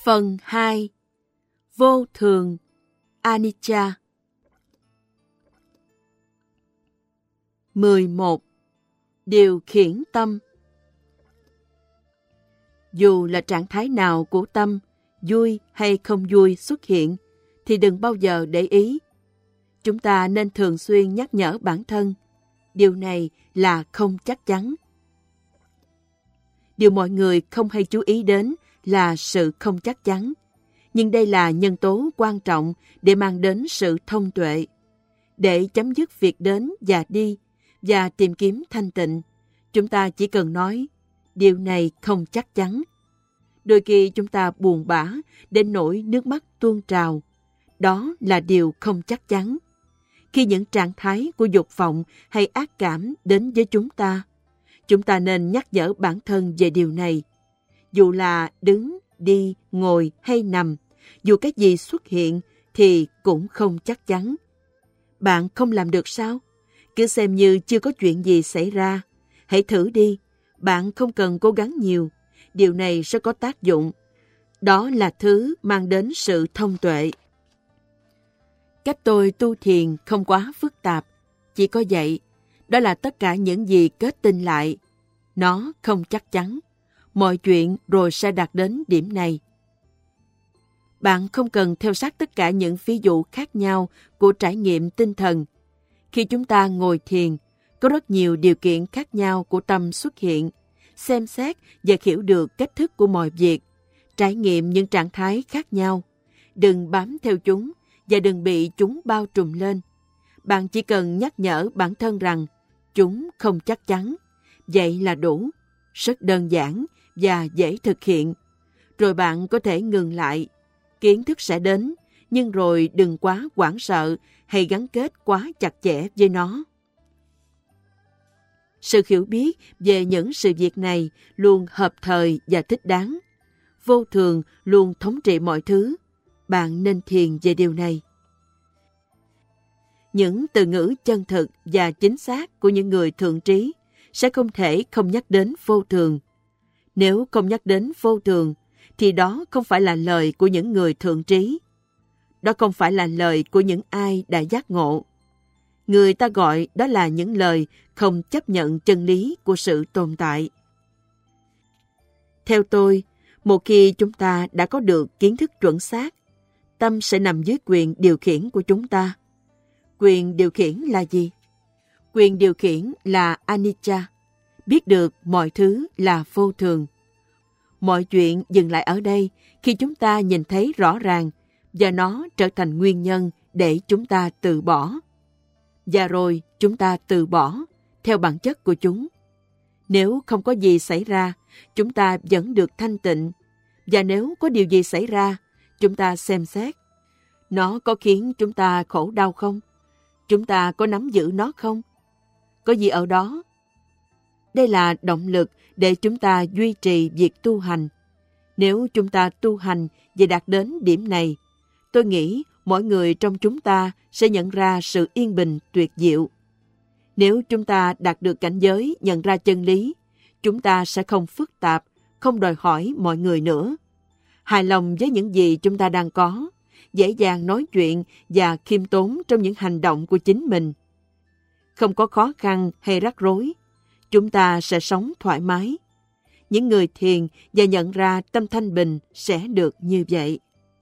Phần 2. Vô thường, Anicca. 11. Điều khiển tâm. Dù là trạng thái nào của tâm, vui hay không vui xuất hiện, thì đừng bao giờ để ý. Chúng ta nên thường xuyên nhắc nhở bản thân, điều này là không chắc chắn. Điều mọi người không hay chú ý đến là sự không chắc chắn. Nhưng đây là nhân tố quan trọng để mang đến sự thông tuệ. Để chấm dứt việc đến và đi và tìm kiếm thanh tịnh, chúng ta chỉ cần nói, điều này không chắc chắn. Đôi khi chúng ta buồn bã đến nỗi nước mắt tuôn trào. Đó là điều không chắc chắn. Khi những trạng thái của dục vọng hay ác cảm đến với chúng ta nên nhắc nhở bản thân về điều này. Dù là đứng, đi, ngồi hay nằm, dù cái gì xuất hiện thì cũng không chắc chắn. Bạn không làm được sao? Cứ xem như chưa có chuyện gì xảy ra. Hãy thử đi. Bạn không cần cố gắng nhiều. Điều này sẽ có tác dụng. Đó là thứ mang đến sự thông tuệ. Cách tôi tu thiền không quá phức tạp. Chỉ có vậy. Đó là tất cả những gì kết tinh lại. Nó không chắc chắn. Mọi chuyện rồi sẽ đạt đến điểm này. Bạn không cần theo sát tất cả những ví dụ khác nhau của trải nghiệm tinh thần. Khi chúng ta ngồi thiền, có rất nhiều điều kiện khác nhau của tâm xuất hiện, xem xét và hiểu được cách thức của mọi việc, trải nghiệm những trạng thái khác nhau. Đừng bám theo chúng và đừng bị chúng bao trùm lên. Bạn chỉ cần nhắc nhở bản thân rằng chúng không chắc chắn. Vậy là đủ. Rất đơn giản và dễ thực hiện. Rồi bạn có thể ngừng lại. Kiến thức sẽ đến, nhưng rồi đừng quá hoảng sợ hay gắn kết quá chặt chẽ với nó. Sự hiểu biết về những sự việc này luôn hợp thời và thích đáng. Vô thường luôn thống trị mọi thứ. Bạn nên thiền về điều này. Những từ ngữ chân thực và chính xác của những người thượng trí sẽ không thể không nhắc đến vô thường. Nếu không nhắc đến vô thường, thì đó không phải là lời của những người thượng trí. Đó không phải là lời của những ai đã giác ngộ. Người ta gọi đó là những lời không chấp nhận chân lý của sự tồn tại. Theo tôi, một khi chúng ta đã có được kiến thức chuẩn xác, tâm sẽ nằm dưới quyền điều khiển của chúng ta. Quyền điều khiển là gì? Quyền điều khiển là anicca, biết được mọi thứ là vô thường. Mọi chuyện dừng lại ở đây khi chúng ta nhìn thấy rõ ràng và nó trở thành nguyên nhân để chúng ta từ bỏ. Và rồi chúng ta từ bỏ theo bản chất của chúng. Nếu không có gì xảy ra, chúng ta vẫn được thanh tịnh. Và nếu có điều gì xảy ra, chúng ta xem xét. Nó có khiến chúng ta khổ đau không? Chúng ta có nắm giữ nó không? Có gì ở đó? Đây là động lực để chúng ta duy trì việc tu hành. Nếu chúng ta tu hành và đạt đến điểm này, tôi nghĩ mỗi người trong chúng ta sẽ nhận ra sự yên bình tuyệt diệu. Nếu chúng ta đạt được cảnh giới nhận ra chân lý, chúng ta sẽ không phức tạp, không đòi hỏi mọi người nữa. Hài lòng với những gì chúng ta đang có, dễ dàng nói chuyện và khiêm tốn trong những hành động của chính mình. Không có khó khăn hay rắc rối, chúng ta sẽ sống thoải mái. Những người thiền và nhận ra tâm thanh bình sẽ được như vậy.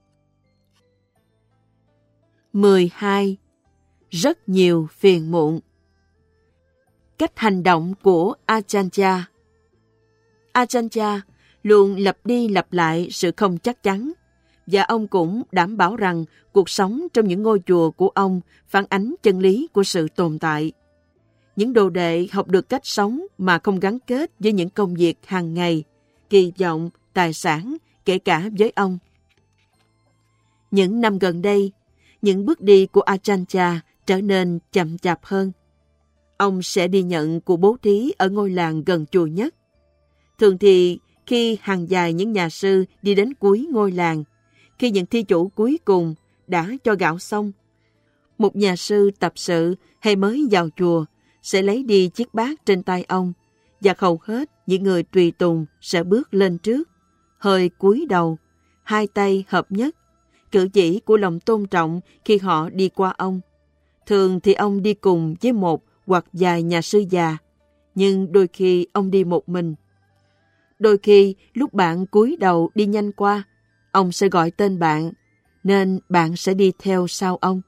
12. Rất nhiều phiền muộn. Cách hành động của Ajahn. Ajahn luôn lặp đi lặp lại sự không chắc chắn, và ông cũng đảm bảo rằng cuộc sống trong những ngôi chùa của ông phản ánh chân lý của sự tồn tại. Những đồ đệ học được cách sống mà không gắn kết với những công việc hàng ngày, kỳ vọng, tài sản, kể cả với ông. Những năm gần đây, những bước đi của Ajahn trở nên chậm chạp hơn. Ông sẽ đi nhận của bố thí ở ngôi làng gần chùa nhất. Thường thì khi hàng dài những nhà sư đi đến cuối ngôi làng, khi những thi chủ cuối cùng đã cho gạo xong, một nhà sư tập sự hay mới vào chùa sẽ lấy đi chiếc bát trên tay ông, và hầu hết những người tùy tùng sẽ bước lên trước, hơi cúi đầu, hai tay hợp nhất, cử chỉ của lòng tôn trọng khi họ đi qua ông. Thường thì ông đi cùng với một hoặc vài nhà sư già, nhưng đôi khi ông đi một mình. Đôi khi lúc bạn cúi đầu đi nhanh qua, ông sẽ gọi tên bạn, nên bạn sẽ đi theo sau ông.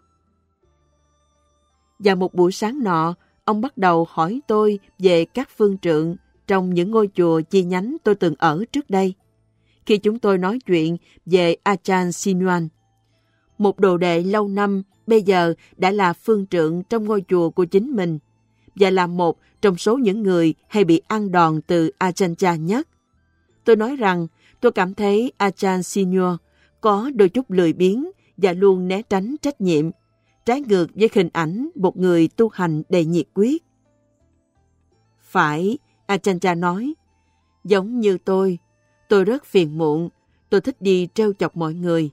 Và một buổi sáng nọ, ông bắt đầu hỏi tôi về các phương trượng trong những ngôi chùa chi nhánh tôi từng ở trước đây. Khi chúng tôi nói chuyện về Ajahn Sinuan, một đồ đệ lâu năm bây giờ đã là phương trượng trong ngôi chùa của chính mình và là một trong số những người hay bị ăn đòn từ Ajahn Chah nhất. Tôi nói rằng tôi cảm thấy Ajahn Sinuan có đôi chút lười biếng và luôn né tránh trách nhiệm, trái ngược với hình ảnh một người tu hành đầy nhiệt quyết. Phải, Ajahn Chah nói, giống như tôi rất phiền muộn, tôi thích đi trêu chọc mọi người.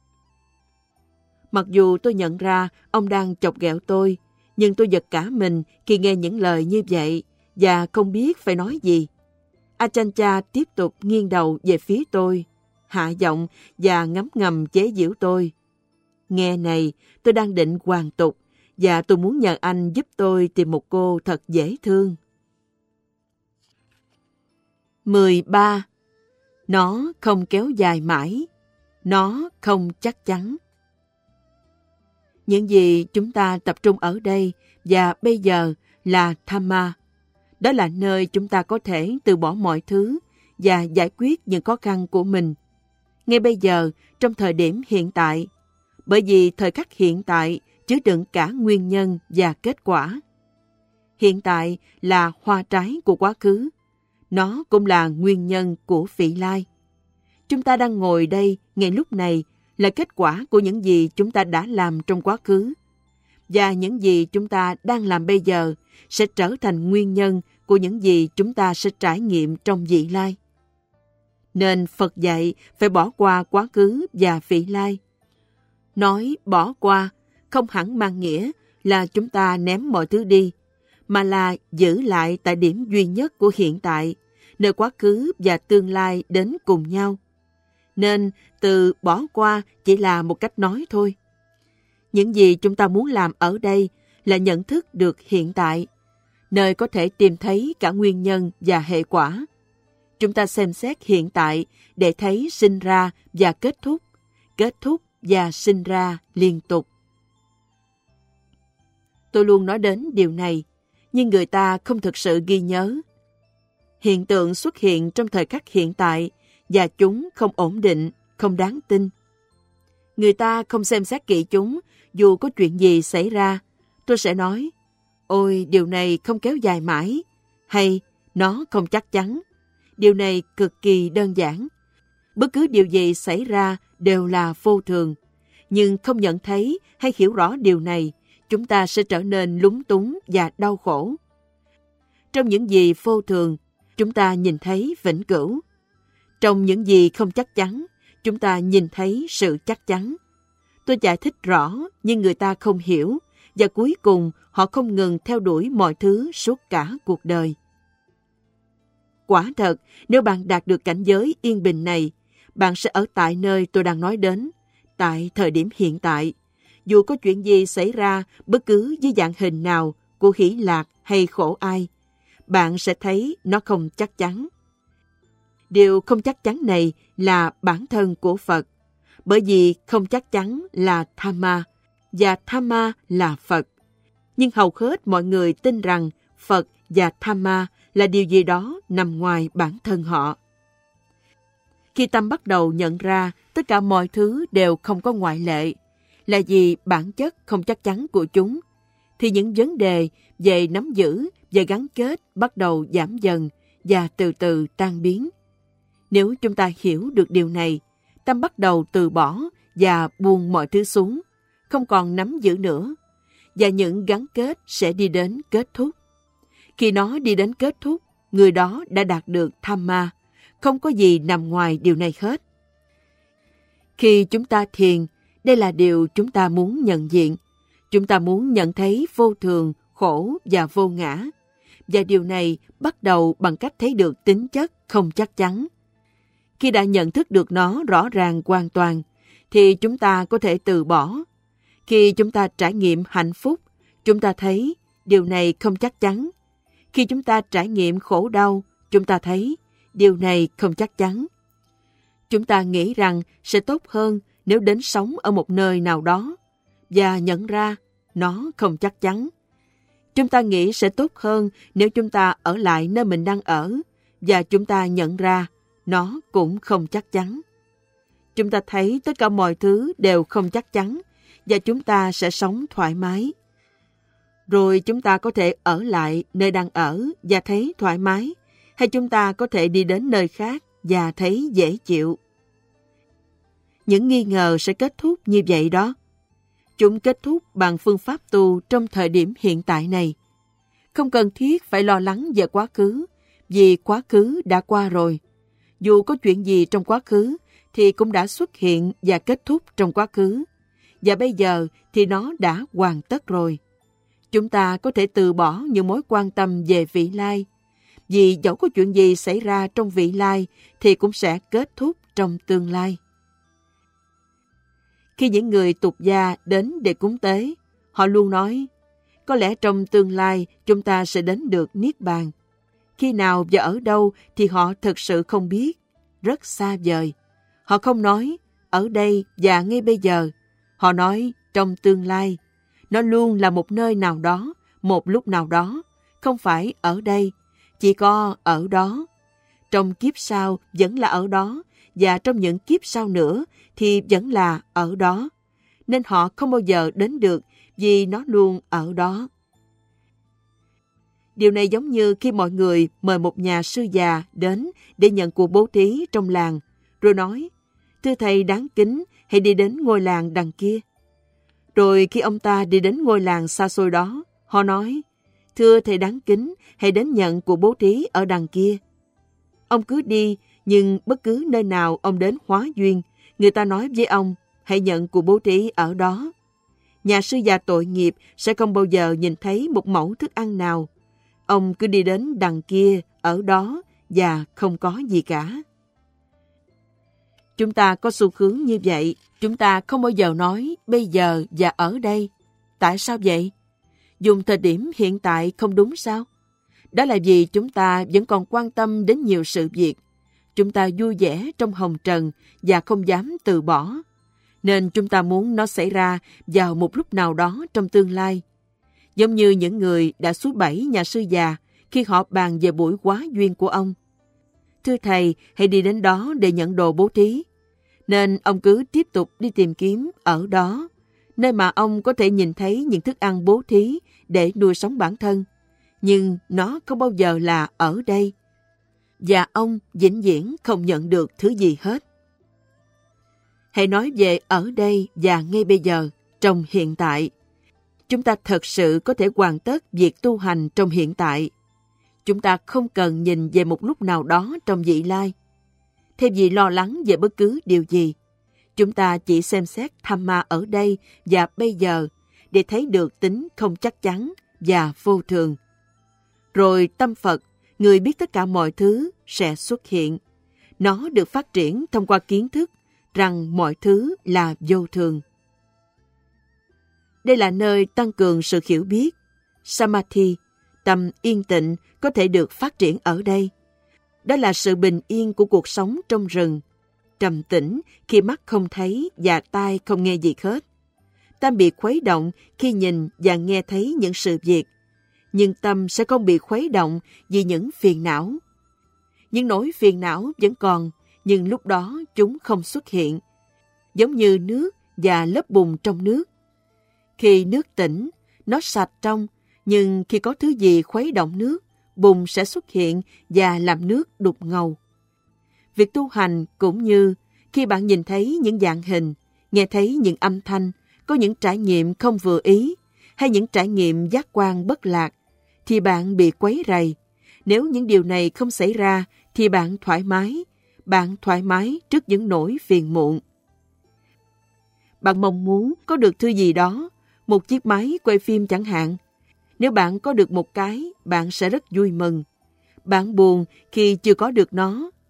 Mặc dù tôi nhận ra ông đang chọc ghẹo tôi, nhưng tôi giật cả mình khi nghe những lời như vậy và không biết phải nói gì. Ajahn Chah tiếp tục nghiêng đầu về phía tôi, hạ giọng và ngấm ngầm chế giễu tôi. Nghe này, tôi đang định hoàn tục và tôi muốn nhờ anh giúp tôi tìm một cô thật dễ thương. 13. Nó không kéo dài mãi. Nó không chắc chắn. Những gì chúng ta tập trung ở đây và bây giờ là Dhamma. Đó là nơi chúng ta có thể từ bỏ mọi thứ và giải quyết những khó khăn của mình. Ngay bây giờ, trong thời điểm hiện tại, bởi vì thời khắc hiện tại chứa đựng cả nguyên nhân và kết quả. Hiện tại là hoa trái của quá khứ. Nó cũng là nguyên nhân của vị lai. Chúng ta đang ngồi đây ngay lúc này là kết quả của những gì chúng ta đã làm trong quá khứ. Và những gì chúng ta đang làm bây giờ sẽ trở thành nguyên nhân của những gì chúng ta sẽ trải nghiệm trong vị lai. Nên Phật dạy phải bỏ qua quá khứ và vị lai. Nói bỏ qua không hẳn mang nghĩa là chúng ta ném mọi thứ đi, mà là giữ lại tại điểm duy nhất của hiện tại, nơi quá khứ và tương lai đến cùng nhau. Nên từ bỏ qua chỉ là một cách nói thôi. Những gì chúng ta muốn làm ở đây là nhận thức được hiện tại, nơi có thể tìm thấy cả nguyên nhân và hệ quả. Chúng ta xem xét hiện tại để thấy sinh ra và kết thúc và sinh ra liên tục. Tôi luôn nói đến điều này, nhưng người ta không thực sự ghi nhớ. Hiện tượng xuất hiện trong thời khắc hiện tại và chúng không ổn định, không đáng tin. Người ta không xem xét kỹ chúng, dù có chuyện gì xảy ra. Tôi sẽ nói, ôi điều này không kéo dài mãi, hay nó không chắc chắn. Điều này cực kỳ đơn giản. Bất cứ điều gì xảy ra đều là vô thường. Nhưng không nhận thấy hay hiểu rõ điều này, chúng ta sẽ trở nên lúng túng và đau khổ. Trong những gì vô thường, chúng ta nhìn thấy vĩnh cửu. Trong những gì không chắc chắn, chúng ta nhìn thấy sự chắc chắn. Tôi giải thích rõ, nhưng người ta không hiểu, và cuối cùng họ không ngừng theo đuổi mọi thứ suốt cả cuộc đời. Quả thật, nếu bạn đạt được cảnh giới yên bình này, bạn sẽ ở tại nơi tôi đang nói đến, tại thời điểm hiện tại. Dù có chuyện gì xảy ra bất cứ dưới dạng hình nào của hỷ lạc hay khổ ai, bạn sẽ thấy nó không chắc chắn. Điều không chắc chắn này là bản thân của Phật, bởi vì không chắc chắn là Dhamma, và Dhamma là Phật. Nhưng hầu hết mọi người tin rằng Phật và Dhamma là điều gì đó nằm ngoài bản thân họ. Khi tâm bắt đầu nhận ra tất cả mọi thứ đều không có ngoại lệ, là vì bản chất không chắc chắn của chúng, thì những vấn đề về nắm giữ và gắn kết bắt đầu giảm dần và từ từ tan biến. Nếu chúng ta hiểu được điều này, tâm bắt đầu từ bỏ và buông mọi thứ xuống, không còn nắm giữ nữa, và những gắn kết sẽ đi đến kết thúc. Khi nó đi đến kết thúc, người đó đã đạt được Dhamma, không có gì nằm ngoài điều này hết. Khi chúng ta thiền, đây là điều chúng ta muốn nhận diện. Chúng ta muốn nhận thấy vô thường, khổ và vô ngã. Và điều này bắt đầu bằng cách thấy được tính chất không chắc chắn. Khi đã nhận thức được nó rõ ràng hoàn toàn, thì chúng ta có thể từ bỏ. Khi chúng ta trải nghiệm hạnh phúc, chúng ta thấy điều này không chắc chắn. Khi chúng ta trải nghiệm khổ đau, chúng ta thấy điều này không chắc chắn. Chúng ta nghĩ rằng sẽ tốt hơn nếu đến sống ở một nơi nào đó, và nhận ra nó không chắc chắn. Chúng ta nghĩ sẽ tốt hơn nếu chúng ta ở lại nơi mình đang ở, và chúng ta nhận ra nó cũng không chắc chắn. Chúng ta thấy tất cả mọi thứ đều không chắc chắn, và chúng ta sẽ sống thoải mái. Rồi chúng ta có thể ở lại nơi đang ở và thấy thoải mái, hay chúng ta có thể đi đến nơi khác và thấy dễ chịu. Những nghi ngờ sẽ kết thúc như vậy đó. Chúng kết thúc bằng phương pháp tu trong thời điểm hiện tại này. Không cần thiết phải lo lắng về quá khứ, vì quá khứ đã qua rồi. Dù có chuyện gì trong quá khứ, thì cũng đã xuất hiện và kết thúc trong quá khứ. Và bây giờ thì nó đã hoàn tất rồi. Chúng ta có thể từ bỏ những mối quan tâm về vị lai. Vì dẫu có chuyện gì xảy ra trong vị lai, thì cũng sẽ kết thúc trong tương lai. Khi những người tục gia đến để cúng tế, họ luôn nói, có lẽ trong tương lai chúng ta sẽ đến được Niết Bàn. Khi nào và ở đâu thì họ thực sự không biết, rất xa vời. Họ không nói, ở đây và ngay bây giờ. Họ nói, trong tương lai. Nó luôn là một nơi nào đó, một lúc nào đó, không phải ở đây, chỉ có ở đó. Trong kiếp sau vẫn là ở đó, và trong những kiếp sau nữa thì vẫn là ở đó. Nên họ không bao giờ đến được vì nó luôn ở đó. Điều này giống như khi mọi người mời một nhà sư già đến để nhận của bố thí trong làng, rồi nói, thưa thầy đáng kính, hãy đi đến ngôi làng đằng kia. Rồi khi ông ta đi đến ngôi làng xa xôi đó, họ nói, thưa thầy đáng kính, hãy đến nhận của bố thí ở đằng kia. Ông cứ đi, nhưng bất cứ nơi nào ông đến hóa duyên, người ta nói với ông, hãy nhận của bố thí ở đó. Nhà sư già tội nghiệp sẽ không bao giờ nhìn thấy một mẩu thức ăn nào. Ông cứ đi đến đằng kia, ở đó, và không có gì cả. Chúng ta có xu hướng như vậy. Chúng ta không bao giờ nói bây giờ và ở đây. Tại sao vậy? Dùng thời điểm hiện tại không đúng sao? Đó là vì chúng ta vẫn còn quan tâm đến nhiều sự việc. Chúng ta vui vẻ trong hồng trần và không dám từ bỏ. Nên chúng ta muốn nó xảy ra vào một lúc nào đó trong tương lai. Giống như những người đã suối bẫy nhà sư già khi họ bàn về buổi hóa duyên của ông. Thưa thầy, hãy đi đến đó để nhận đồ bố thí. Nên ông cứ tiếp tục đi tìm kiếm ở đó, nơi mà ông có thể nhìn thấy những thức ăn bố thí để nuôi sống bản thân. Nhưng nó không bao giờ là ở đây. Và ông vĩnh viễn không nhận được thứ gì hết. Hãy nói về ở đây và ngay bây giờ, trong hiện tại. Chúng ta thật sự có thể hoàn tất việc tu hành trong hiện tại. Chúng ta không cần nhìn về một lúc nào đó trong vị lai. Thay vì lo lắng về bất cứ điều gì, chúng ta chỉ xem xét tham ma ở đây và bây giờ để thấy được tính không chắc chắn và vô thường. Rồi tâm Phật, người biết tất cả mọi thứ, sẽ xuất hiện. Nó được phát triển thông qua kiến thức rằng mọi thứ là vô thường. Đây là nơi tăng cường sự hiểu biết. Samadhi, tâm yên tịnh, có thể được phát triển ở đây. Đó là sự bình yên của cuộc sống trong rừng. Trầm tĩnh khi mắt không thấy và tai không nghe gì hết. Tâm bị khuấy động khi nhìn và nghe thấy những sự việc. Nhưng tâm sẽ không bị khuấy động vì những phiền não. Những nỗi phiền não vẫn còn, nhưng lúc đó chúng không xuất hiện. Giống như nước và lớp bùn trong nước. Khi nước tĩnh, nó sạch trong, nhưng khi có thứ gì khuấy động nước, bùn sẽ xuất hiện và làm nước đục ngầu. Việc tu hành cũng như khi bạn nhìn thấy những dạng hình, nghe thấy những âm thanh, có những trải nghiệm không vừa ý, hay những trải nghiệm giác quan bất lạc, thì bạn bị quấy rầy. Nếu những điều này không xảy ra, thì bạn thoải mái trước những nỗi phiền muộn. Bạn mong muốn có được thứ gì đó, một chiếc máy quay phim chẳng hạn. Nếu bạn có được một cái, bạn sẽ rất vui mừng. Bạn buồn khi chưa có được nó.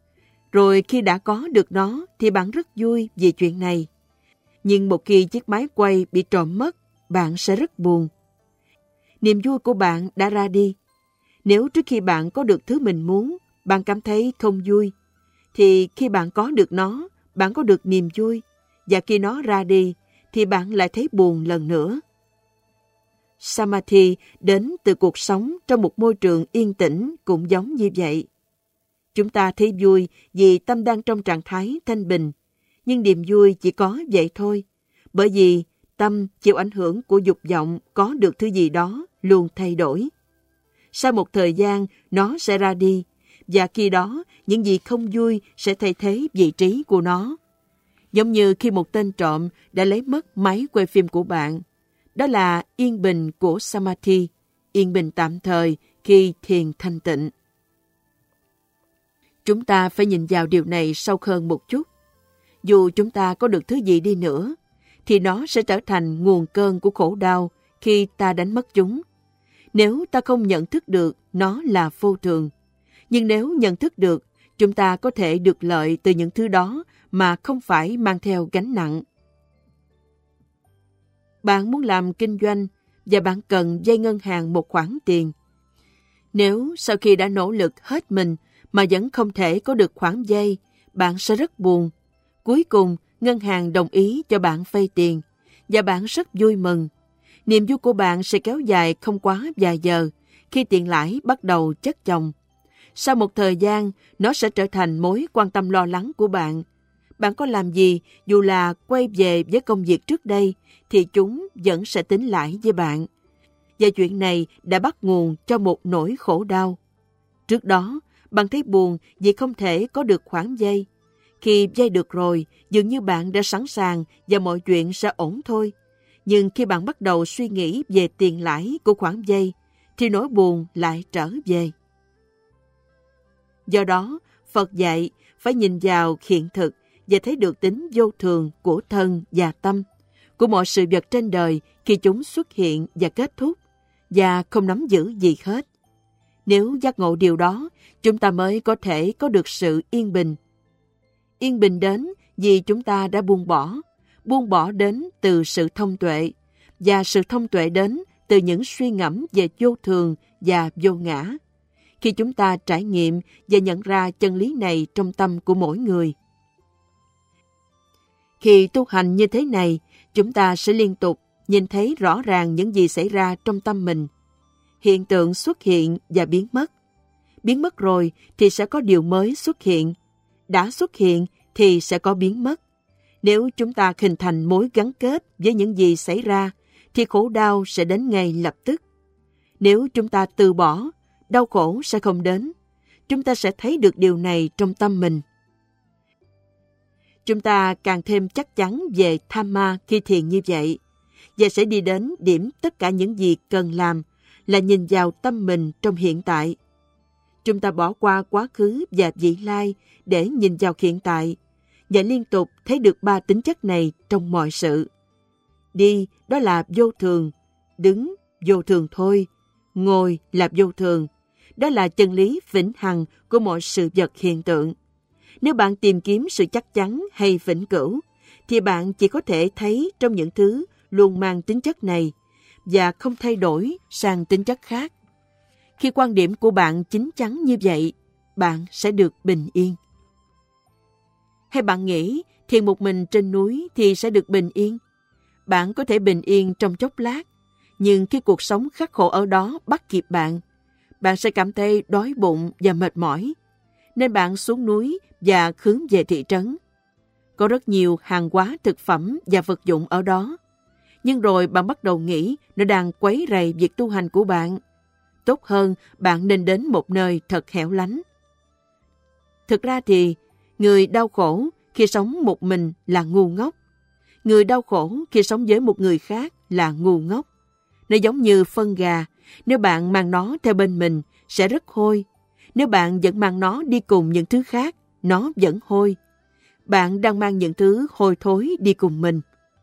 Rồi khi đã có được nó thì bạn rất vui vì chuyện này. Nhưng một khi chiếc máy quay bị trộm mất, bạn sẽ rất buồn. Niềm vui của bạn đã ra đi. Nếu trước khi bạn có được thứ mình muốn, bạn cảm thấy không vui, thì khi bạn có được nó, bạn có được niềm vui. Và khi nó ra đi, thì bạn lại thấy buồn lần nữa. Samadhi đến từ cuộc sống trong một môi trường yên tĩnh cũng giống như vậy. Chúng ta thấy vui vì tâm đang trong trạng thái thanh bình, nhưng niềm vui chỉ có vậy thôi, bởi vì tâm chịu ảnh hưởng của dục vọng có được thứ gì đó luôn thay đổi. Sau một thời gian, nó sẽ ra đi, và khi đó, những gì không vui sẽ thay thế vị trí của nó. Giống như khi một tên trộm đã lấy mất máy quay phim của bạn. Đó là yên bình của Samadhi, yên bình tạm thời khi thiền thanh tịnh. Chúng ta phải nhìn vào điều này sâu hơn một chút. Dù chúng ta có được thứ gì đi nữa, thì nó sẽ trở thành nguồn cơn của khổ đau khi ta đánh mất chúng. Nếu ta không nhận thức được nó là vô thường, nhưng nếu nhận thức được, chúng ta có thể được lợi từ những thứ đó mà không phải mang theo gánh nặng. Bạn muốn làm kinh doanh và bạn cần vay ngân hàng một khoản tiền. Nếu sau khi đã nỗ lực hết mình mà vẫn không thể có được khoản vay, bạn sẽ rất buồn. Cuối cùng, ngân hàng đồng ý cho bạn vay tiền và bạn rất vui mừng. Niềm vui của bạn sẽ kéo dài không quá vài giờ khi tiền lãi bắt đầu chất chồng. Sau một thời gian, nó sẽ trở thành mối quan tâm lo lắng của bạn. Bạn có làm gì, dù là quay về với công việc trước đây, thì chúng vẫn sẽ tính lãi với bạn. Và chuyện này đã bắt nguồn cho một nỗi khổ đau. Trước đó, bạn thấy buồn vì không thể có được khoản vay. Khi vay được rồi, dường như bạn đã sẵn sàng và mọi chuyện sẽ ổn thôi. Nhưng khi bạn bắt đầu suy nghĩ về tiền lãi của khoản vay, thì nỗi buồn lại trở về. Do đó, Phật dạy phải nhìn vào hiện thực và thấy được tính vô thường của thân và tâm, của mọi sự vật trên đời khi chúng xuất hiện và kết thúc, và không nắm giữ gì hết. Nếu giác ngộ điều đó, chúng ta mới có thể có được sự yên bình. Yên bình đến vì chúng ta đã buông bỏ đến từ sự thông tuệ, và sự thông tuệ đến từ những suy ngẫm về vô thường và vô ngã. Khi chúng ta trải nghiệm và nhận ra chân lý này trong tâm của mỗi người. Khi tu hành như thế này, chúng ta sẽ liên tục nhìn thấy rõ ràng những gì xảy ra trong tâm mình. Hiện tượng xuất hiện và biến mất. Biến mất rồi thì sẽ có điều mới xuất hiện. Đã xuất hiện thì sẽ có biến mất. Nếu chúng ta hình thành mối gắn kết với những gì xảy ra, thì khổ đau sẽ đến ngay lập tức. Nếu chúng ta từ bỏ, đau khổ sẽ không đến. Chúng ta sẽ thấy được điều này trong tâm mình. Chúng ta càng thêm chắc chắn về Dhamma khi thiền như vậy, và sẽ đi đến điểm tất cả những gì cần làm là nhìn vào tâm mình trong hiện tại. Chúng ta bỏ qua quá khứ và vị lai để nhìn vào hiện tại, và liên tục thấy được ba tính chất này trong mọi sự. Đi, đó là vô thường. Đứng, vô thường thôi. Ngồi là vô thường. Đó là chân lý vĩnh hằng của mọi sự vật hiện tượng. Nếu bạn tìm kiếm sự chắc chắn hay vĩnh cửu, thì bạn chỉ có thể thấy trong những thứ luôn mang tính chất này và không thay đổi sang tính chất khác. Khi quan điểm của bạn chín chắn như vậy, bạn sẽ được bình yên. Hay bạn nghĩ thiền một mình trên núi thì sẽ được bình yên? Bạn có thể bình yên trong chốc lát, nhưng khi cuộc sống khắc khổ ở đó bắt kịp bạn, bạn sẽ cảm thấy đói bụng và mệt mỏi, nên bạn xuống núi và hướng về thị trấn. Có rất nhiều hàng hóa thực phẩm và vật dụng ở đó, nhưng rồi bạn bắt đầu nghĩ nó đang quấy rầy việc tu hành của bạn. Tốt hơn bạn nên đến một nơi thật hẻo lánh. Thực ra thì, người đau khổ khi sống một mình là ngu ngốc. Người đau khổ khi sống với một người khác là ngu ngốc. Nó giống như phân gà, nếu bạn mang nó theo bên mình sẽ rất hôi. Nếu bạn vẫn mang nó đi cùng những thứ khác, nó vẫn hôi. Bạn đang mang những thứ hôi thối đi cùng mình.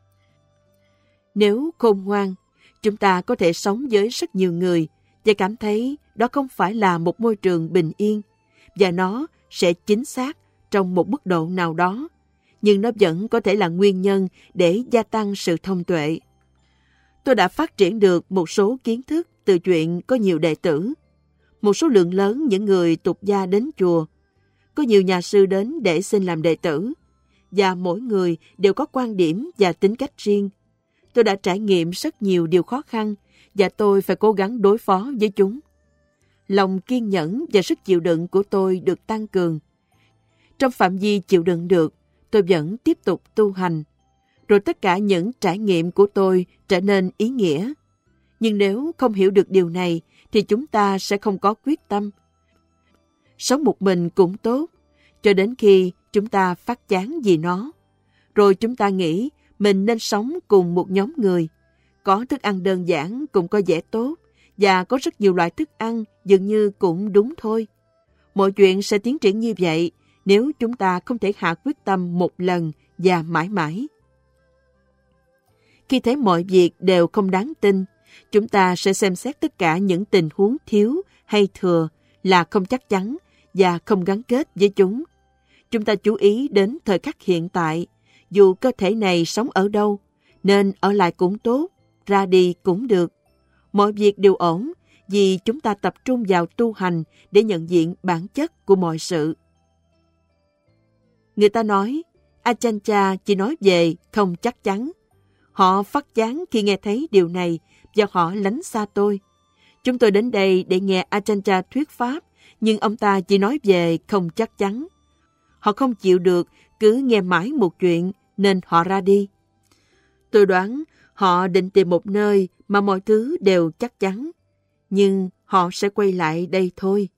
Nếu khôn ngoan, chúng ta có thể sống với rất nhiều người và cảm thấy đó không phải là một môi trường bình yên, và nó sẽ chính xác trong một mức độ nào đó, nhưng nó vẫn có thể là nguyên nhân để gia tăng sự thông tuệ. Tôi đã phát triển được một số kiến thức từ chuyện có nhiều đệ tử. Một số lượng lớn những người tục gia đến chùa. Có nhiều nhà sư đến để xin làm đệ tử. Và mỗi người đều có quan điểm và tính cách riêng. Tôi đã trải nghiệm rất nhiều điều khó khăn và tôi phải cố gắng đối phó với chúng. Lòng kiên nhẫn và sức chịu đựng của tôi được tăng cường. Trong phạm vi chịu đựng được, tôi vẫn tiếp tục tu hành. Rồi tất cả những trải nghiệm của tôi trở nên ý nghĩa. Nhưng nếu không hiểu được điều này, thì chúng ta sẽ không có quyết tâm. Sống một mình cũng tốt, cho đến khi chúng ta phát chán vì nó. Rồi chúng ta nghĩ mình nên sống cùng một nhóm người. Có thức ăn đơn giản cũng có vẻ tốt, và có rất nhiều loại thức ăn dường như cũng đúng thôi. Mọi chuyện sẽ tiến triển như vậy nếu chúng ta không thể hạ quyết tâm một lần và mãi mãi. Khi thấy mọi việc đều không đáng tin, chúng ta sẽ xem xét tất cả những tình huống thiếu hay thừa là không chắc chắn và không gắn kết với chúng. Chúng ta chú ý đến thời khắc hiện tại, dù cơ thể này sống ở đâu, nên ở lại cũng tốt, ra đi cũng được. Mọi việc đều ổn vì chúng ta tập trung vào tu hành để nhận diện bản chất của mọi sự. Người ta nói, Ajahn Chah chỉ nói về không chắc chắn. Họ phát chán khi nghe thấy điều này và họ lánh xa tôi. Chúng tôi đến đây để nghe Ajahn Chah thuyết pháp, nhưng ông ta chỉ nói về không chắc chắn. Họ không chịu được, cứ nghe mãi một chuyện nên họ ra đi. Tôi đoán họ định tìm một nơi mà mọi thứ đều chắc chắn, nhưng họ sẽ quay lại đây thôi.